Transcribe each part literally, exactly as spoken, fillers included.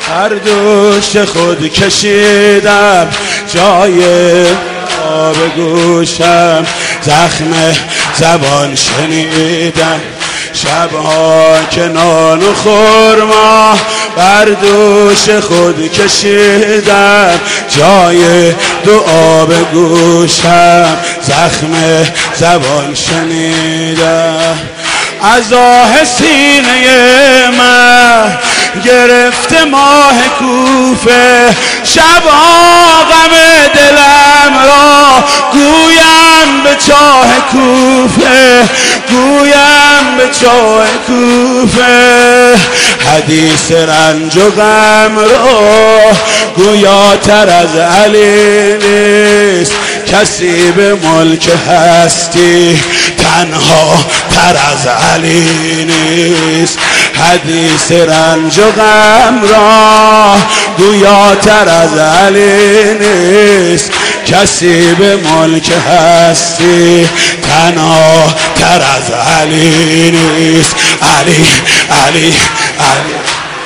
هر دوش خود کشیدم جای آب گوشم، زخم زبان شنیدم شبها که نان و خرما بر دوش خود کشیدم جای دعا گوشم، زخم زبان شنیدم. از آه سینه من گرفت ماه کوفه، شبها غم دلم را گویم به چاه کوفه، گویم به چاه کوفه. حدیث رنج و غم را گویاتر از علی نیست، کسی به ملک هستی تنها تر از علی نیست. حدیث رنج و غم را گویاتر از علی نیست، کسی به ملک هستی تنها تر از علی نیست. علی علی علی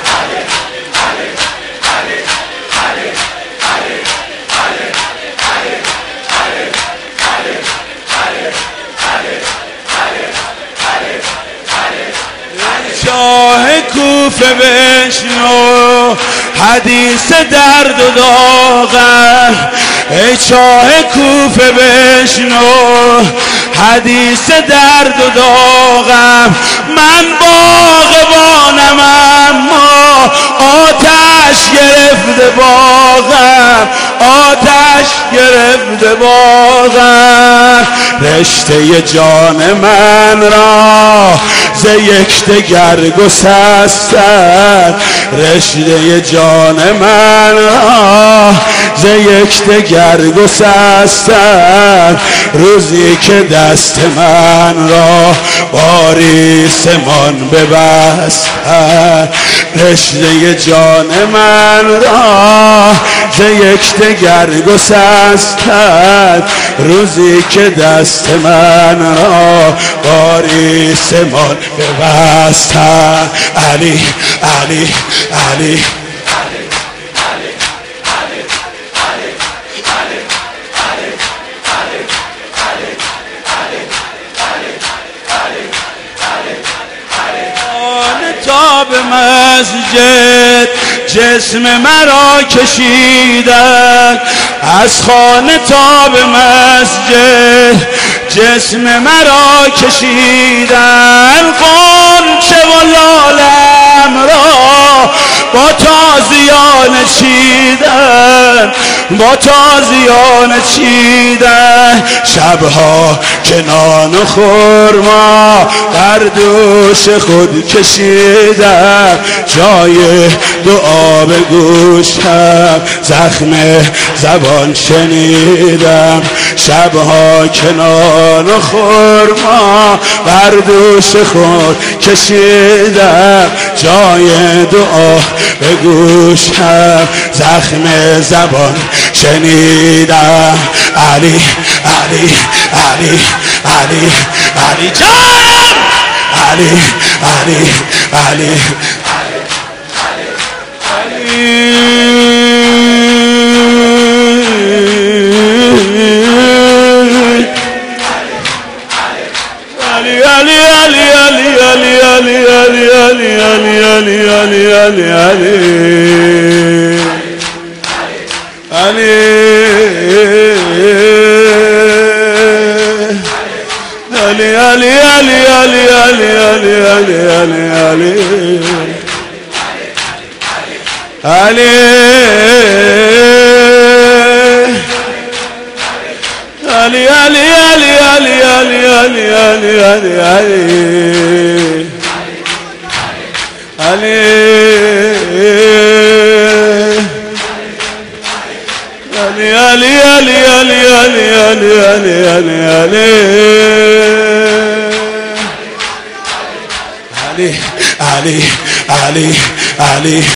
چاه کوفه بشنو حدیث درد و داغم، ای چاه کوفه بشنو حدیث درد و داغم. من باغبانم اما آتش گرفته باغم، آتش گرفته باغم. رشته جان من را ز یکدیگر گسستند، رشته جان من را ز یکدیگر گسستند. روزی که دست من را باری سمان ببستند، رشته جان من را ز یکدیگر گسستند. روزی که دست من را باری سمان ببستند. علی علی علی تا به مسجد جسم مرا کشیدن، از خانه تا به مسجد جسم مرا کشیدن. غنچه و لالم را با تازیان چیدن، با تازیان چیدن. شبها که نان و خرما بر دوش خود کشیدم جای دعا به گوشم، زخم زبان شنیدم. شبها که نان و خرما بر دوش خود کشیدم جای دعا به گوشم، زخم زبان شنیدم. علی علی علی علی علی جانم، علی علی علی Ali, Ali, Ali, Ali.